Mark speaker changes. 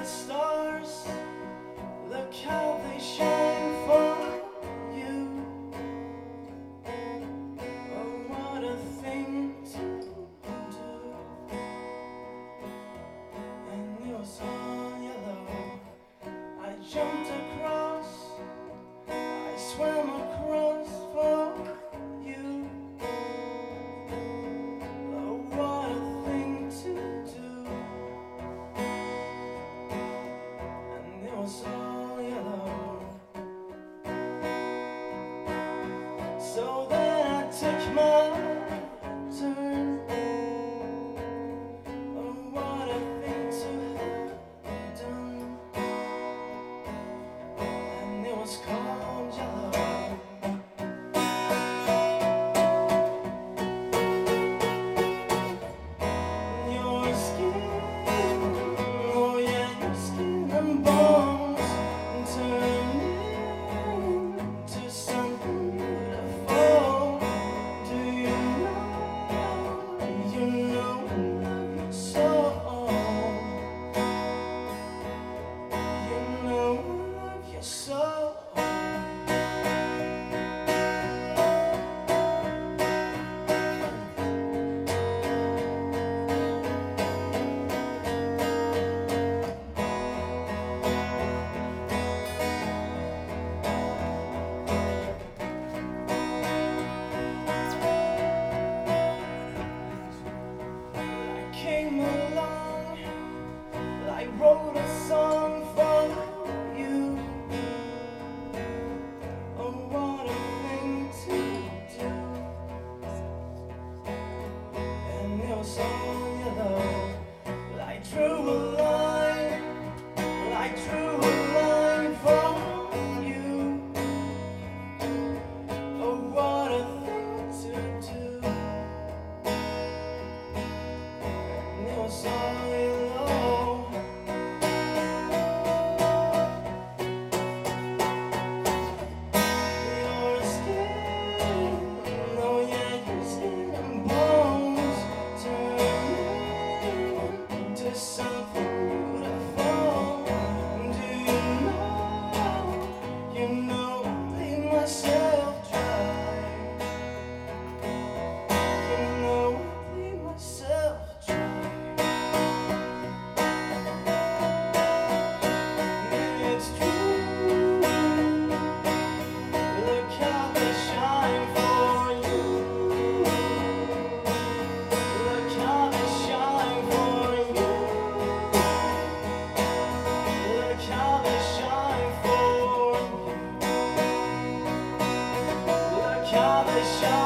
Speaker 1: the stars, look how they shine for you. Oh, what a thing to do. And it was all yellow. I jumped across, I swam across for you. Oh, what a thing to do. And it was all yellow. So then I took my turn. Oh, what a thing to have done. And it was called yellow. Your skin, oh yeah, your skin and bones turn into something beautiful. Do you know I love you so? You know I love you so. I came along, I wrote a song for you. Oh, what a thing to do. And it was all yellow. I drew a line, I drew a line for you. Oh, what a thing to do. And it was all yellow. Your skin, oh yeah, your skin and bones turn into something beautiful. Do you know I leave myself dry. You know I leave myself dry. It's true. Look how they shine for you. Look how they shine for you. Look how they shine for you. Look how they shine.